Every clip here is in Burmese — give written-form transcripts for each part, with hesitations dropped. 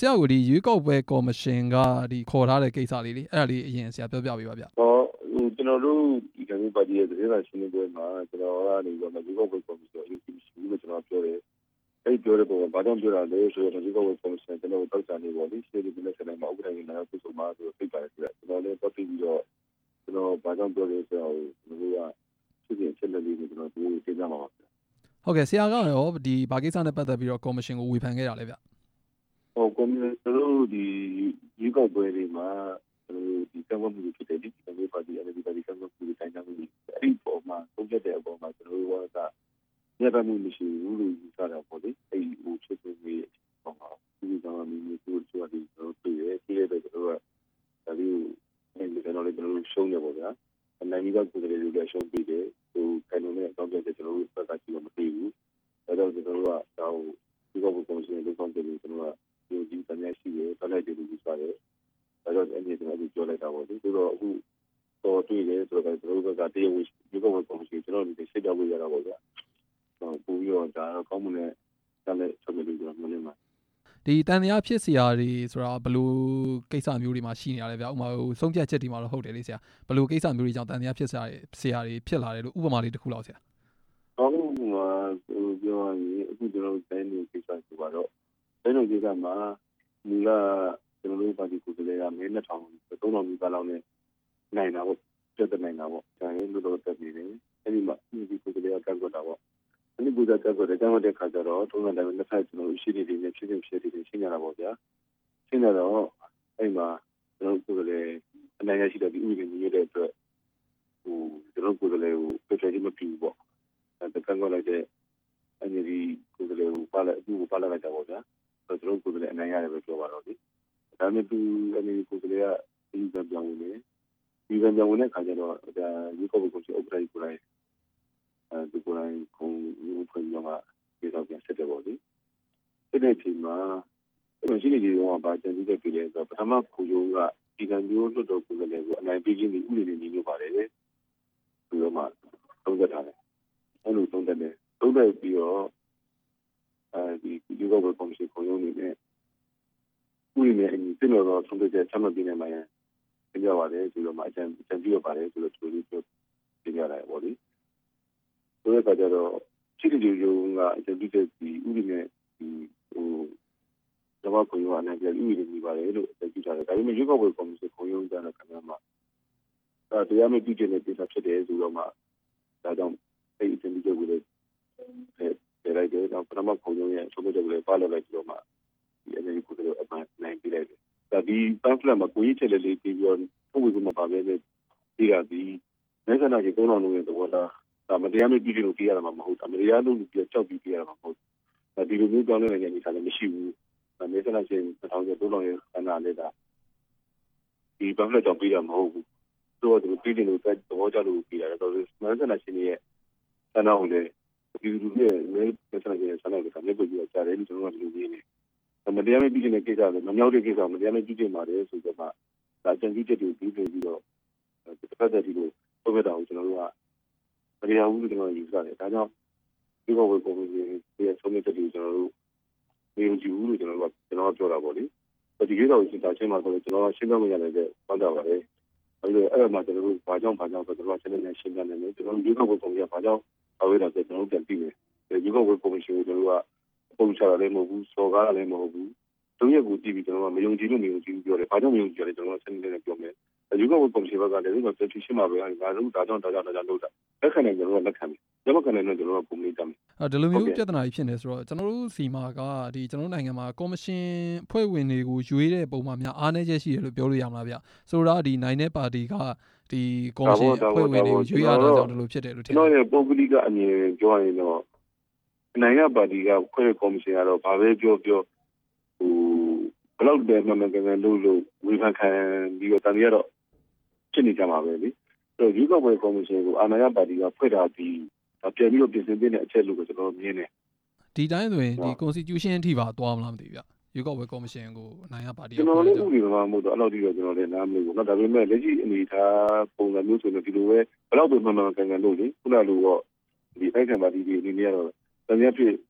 ရာကိုဒီရွေးကောက်ပွဲကော်မရှင်ကဒီခေါ်ထားတဲ့ကိစ္စလေးလေအဲ့ဒါလေးအရင်ဆရာပြောပြပေးပါဗျ။ကျွန်တော်တို့ဒီကနေ့ပါတီရဲ့သတင်းစာရှင်းလင်းပွဲမှာကျွန်တော်ကနေပြီးတော့ရွေးကောက်ပွဲကော်မရှင်အရေးကြီးရှိလို့ကျွန်တော်ပြောတယ်။အဲ့ပြောတဲ့ပုံကဘာကြောင့်ပြောတာလဲဆိုတော့ရွေးကောက်ပွဲကော်မရှင်ကျွန်တော်တောက်ချနေပေါ့လေရှေ့ဒီနေ့ဆက်နေမှာဥပဒေနဲ့နောက်ဆုံးမှာဆိုပြပါတယ်ဆိုတော့ကျွန်တော်လည်းပတ်ပြီးတော့ကျွန်တော်ဘာကြောင့်ပြောလဲဆိုတော့ကျွန်တော်ကဖြစ်ဖြစ်ချက်လက်လေးကိုကျွန်တော်ဒီသိကြမှာပါဟုတ်ကဲ့ဆရာကရောဒီဘာကိစ္စနဲ့ပတ်သက်ပြီးတော့ကော်မရှင်ကိုဝေဖန်ခဲ့တာလဲဗျကော်မရှင်တို့ဒီရွေးကောက်ပွဲတွေမှာဒီကံဝတ်မှုတွေဖြစ်တဲ့ဒီကံဝတ်ပါတီအဲဒီပါတီကံဝတ်မှုတွေတိုင်းတိုင်းအဲ့ဒီပေါ်မှာပုံပြတဲ့အပေါ်မှာကျွန်တော်တို့ကညဘက်မှုမရှိဘူးလို့ယူဆတာပေါ့လေအဲ့ဒီဟိုဖြစ်ဖြစ်ပြီးပေါ့မှာဒီကံဝတ်မှုတွေတို့ဒီကျွန်တော်တွေ့တယ်ပြီးတဲ့ကျွန်တော်ကဒါလေးအဲ့ဒီကျွန်တော်လည်းကျွန်တော်ရှုံးတယ်ပေါ့ဗျာအနိုင်ကြီးကကိုယ်တည်းတွေရှုံးပြီးတယ်ဟိုကံလုံးနဲ့အကောင့်ပြတဲ့ကျွန်တော်တို့ပတ်သက်ကြည့်လို့မသိဘူးဒါကြောင့်ကျွန်တော်တို့ကဒါကိုဒီကောက်ပွဲကော်မရှင်လုပ်ဆောင်တယ်ကျွန်တော်ကဒီတန်းရရှိတယ်ဆက်လိုက်တယ်လို့ပြောတယ်ဒါကြောင့်အဲ့ဒီကျွန်တော်ပြောလိုက်တာပေါ့ဒီတော့အခုတော့တွေ့တယ်ဆိုတော့ကျွန်တော်တို့ကတရားဝင်ဒီကောက်ပွဲကော်မရှင်ကျွန်တော်ဒီစိတ်ကြောက်ရတာပေါ့ဗျာပို့ပြီးတော့ဒါကောင်းမနဲ့ဆက်လက်ဆက်ပြီးတော့မင်းမှာဒီတန်တရားဖြစ်စရာတွေဆိုတာဘယ်လိုကိစ္စမျိုးတွေမှာရှိနေရလဲဗျဥပမာဆုံးဖြတ်ချက်တွေမှာတော့ဟုတ်တယ်လေဆရာဘယ်လိုကိစ္စမျိုးတွေကြောင့်တန်တရားဖြစ်စရာတွေဖြစ်လာတယ်လို့ဥပမာလေးတစ်ခုလောက်ဆရာဟုတ်မှာပြောရင်အခုကျွန်တော်တိုင်းနေကိစ္စဆိုတော့တိုင်းနေကိစ္စမှာမူလကျွန်တော်တို့ပါတီကိုယ်စားလှယ်ကမဲ2000 3000မိသားလောက်နဲ့နိုင်တာပေါ့ပြတ်တဲ့နိုင်တာပေါ့ဒါရင်လို့တော့တက်နေတယ်အဲ့ဒီမှာဒီကိုယ်စားလှယ်ကကန့်ကွက်တာပေါ့အဲ့ဒီကိုယ်စားကန့်ကွက်တဲ့ခါကျတော့ထုံးစံတိုင်းတစ်ခါကျွန်တော်ရှိနေတယ်နဲ့ဖြစ်ဖြစ်ရှင်းရတာပေါ့ဗျာရှင်းတော့အဲ့မှာကျွန်တော်ကိုယ်စားလှယ်အနိုင်ရရှိတဲ့ဒီဥပဒေကြီးရဲ့အတွက်ဟိုကျွန်တော်ကိုယ်စားလှယ်ကိုပြည့်စုံမပြဘူးပေါ့တကန့်ကွက်လိုက်တဲ့အနေဒီကိုယ်စားလှယ်ကိုပါလိုက်အခုပါလိုက်တာပေါ့ဗျာကျွန်တော်ကိုယ်စားလှယ်အနိုင်ရတယ်ပဲပြောပါတော့လေဒါနဲ့သူအနေကိုယ်စားလှယ်ကဒီကံပြောင်းဝင်တယ်ဒီကံပြောင်းဝင်တဲ့ခါကျတော့ဒါဒီကောက်ပွဲကိုဥပဒေကိုလိုက်ဒီကိုလိုက်ခုံရုံးဖွင့်ရမှာဒီတော့ပြန်ဆက်တယ်ပေါ့လေဒီနေ့ချိန်မှာရှိနေတယ်တော့ဗာကျန်တဲ့ပြည်လဲဆိုတော့ပထမခုရုံးကဒီကံမျိုးလွတ်တော်ကိုယ်စားလှယ်ကိုအနိုင်ပေးခြင်းဒီဥပဒေနဲ့ညီညွတ်ပါတယ်လေဒီတော့မှသုံးသက်ထားတယ်အဲ့လိုသုံးသက်တယ်သုံးသက်ပြီးတော့ဒီဒီကောက်ပွဲကော်မရှင်ခုရုံးနေနဲ့ဥပဒေနဲ့အညီတင်တော်ဆုံးဖြတ်ချက်ချမှတ်ပြီးနေမှာပြန်ကြပါတယ်ဆိုတော့မှအကြံပြုရပါတယ်ဆိုတော့သူတို့ပြောပြရတယ်ပေါ့လေဆိုတဲ့အခါကျတော့ရှိတဲ့ရုံးကအကြံပြုချက်ဒီဥပဒေနဲ့ဒီဟိုဓမ္မခုရုံးအနိုင်ပြဥပဒေနေပါတယ်လို့အကြံပြုထားတယ်ဒါပေမဲ့ရွေးကောက်ပွဲကော်မရှင်ခုရုံးကြတဲ့ခဏမှာတရားမပြုကျင့်တဲ့ကိစ္စဖြစ်တယ်ဆိုတော့မှဒါကြောင့်အဲ့ဒီအကြံပြုချက်ကိုလည်းလိုက်တယ်တော့ပထမခုရုံးရဲ့ဆုံးဖြတ်ချက်ကိုလည်းပါလိုက်ပြီးတော့မှဒီအနေကိုလည်းအမှန်နိုင်ပြလိုက်တယ်ဒါဒီ pamphlet မှာကိုကြီးချက်လေးပြီးတော့ပုံဝေမှာပါပဲဒီကဒီမဲဆန္ဒရှင်3000လုံးရဲ့သဘောထားဒါမတရားမပြုလို့ပြရတာမှမဟုတ်တာမတရားလို့ပြကြောက်ပြီးပြရတာမှမဟုတ်ဒါဒီလိုမျိုးကြောင်းနေတဲ့နေရာလည်းမရှိဘူးမဲဆန္ဒရှင်3000ရဲ့3000ရဲ့ဆန္ဒလည်းဒါဒီ pamphlet ကြောင့်ပြရမှာမဟုတ်ဘူးဆိုတော့ဒီပြည်လို့သဘောကျလို့ပြရတယ်တော့မဲဆန္ဒရှင်ရဲ့ဆန္ဒကိုလည်းဒီလိုနဲ့မဲဆန္ဒရှင်ရဲ့ဆန္ဒကိုလည်းပြည့်ကြားတယ်လို့ကျွန်တော်ကဒီလိုမြင်တယ်မတရားမပြုတဲ့ကိစ္စလည်းမမြောက်တဲ့ကိစ္စမတရားမပြုပါတယ်ဆိုတော့ဒါအကြံပြုချက်တွေပြီးပြီးတော့တစ်ဖက်တည်းဒီလိုပုံပြတာကိုကျွန်တော်တို့ကမတရားဘူးလို့ကျွန်တော်ယူဆတယ်ဒါကြောင့်ဒီကောက်ပွဲကော်မရှင်ရဲ့ဆုံးဖြတ်ချက်တွေကျွန်တော်တို့မယုံကြည်ဘူးလို့ကျွန်တော်ပြောတာပေါ့လေဒီကိစ္စကိုရှင်းတာချင်းမှာဆိုတော့ကျွန်တော်ရှင်းပြမရတဲ့ပတ်သက်ပါတယ်အဲ့မှာကျွန်တော်တို့ဘာကြောင့်ဆိုတော့ကျွန်တော်ရှင်းနေရှင်းပြနေတယ်ကျွန်တော်ဒီကောက်ပွဲကော်မရှင်ဘာကြောင့်အဝေးတော့ကျွန်တော်ပြန်ပြီးတယ်ဒီကောက်ပွဲကော်မရှင်ကိုကျွန်တော်ကပုံချတာလည်းမဟုတ်ဘူးစော်ကားတာလည်းမဟုတ်ဘူးတုံးရက်ကိုကြည့်ပြီးကျွန်တော်ကမယုံကြည်လို့ပြောတယ်ဘာကြောင့်မယုံကြည်လဲကျွန်တော်ဆက်နေတယ်ပြောမယ်ဒီကောက်ပွဲကော်မရှင်ဘက်ကလည်းဒီမှာပြန်ရှင်းမှာပဲငါတို့ဒါကြောင့်လုပ်တာလက်ခံတယ်ကျွန်တော်ကလက်ခံတယ်လက်မခံနိုင်တော့ကျွန်တော်ကပုံလေးတတ်မယ်ဒီလိုမျိုးပြဿနာကြီးဖြစ်နေဆိုတော့ကျွန်တော်တို့စီမာကဒီကျွန်တော်နိုင်ငံမှာကော်မရှင်ဖွဲ့ဝင်တွေကိုရွေးတဲ့ပုံမှန်များအားနည်းချက်ရှိတယ်လို့ပြောလို့ရမှာဗျဆိုတော့ဒီနိုင်တဲ့ပါတီကဒီကော်မရှင်ဖွဲ့ဝင်တွေကိုရွေးရတာကြောင့်ဒီလိုဖြစ်တယ်လို့ထင်တယ်ကျွန်တော်ရဲ့ပုဂ္ဂလိကအမြင်ပြောရရင်တော့နိုင်ငံပါတီကဖွဲ့ကော်မရှင်ကတော့ဘာပဲပြောဟိုဘလောက်ပဲမှန်မှန်ကန်ကန်လို့ဝေဖန်ခံပြီးတော့တန်ရတော့ဖြစ်နေကြမှာပဲလေဆိုတော့ယူကောက်ပွဲကော်မရှင်ကိုအာဏာရပါတီကဖွဲ့တာပြီးပြန်ပြီးတော့ပြင်ဆင်ပေးတဲ့အချက်လို့ကျွန်တော်မြင်တယ်ဒီတိုင်းဆိုရင်ဒီ constitution အထိပါသွားမလားမသိဘူးဗျယူကောက်ပွဲကော်မရှင်ကိုအနိုင်ရပါတီကျွန်တော်လည်းဥပဒေမှာမဟုတ်တော့အဲ့လောက်ထိတော့ကျွန်တော်လည်းနားမလည်ဘူး။ဒါပေမဲ့လက်ရှိအနေအထားပုံစံမျိုးဆိုရင်ဒီလိုပဲဘလောက်ပဲမှန်မှန်ကန်ကန်လို့လေခုနလိုတော့ဒီတိုက်ခံပါတီတွေအနေနဲ့ကတော့တကယ်ဖြစ်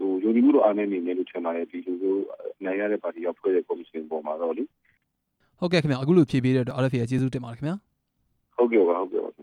ယုံကြည်မှုတော့အားနည်းနေတယ်လို့ထင်ပါတယ်ဒီလိုမျိုးနိုင်ရတဲ့ပါတီကဖွဲ့တဲ့ကော်မရှင်ပေါ်မှာတော့လေဟုတ်ကဲ့ခင်ဗျအခုလိုဖြည့်ပေးတဲ့အတွက် RFA ကျေးဇူးတင်ပါတယ်ခင်ဗျာဟုတ်ကဲ့ပါ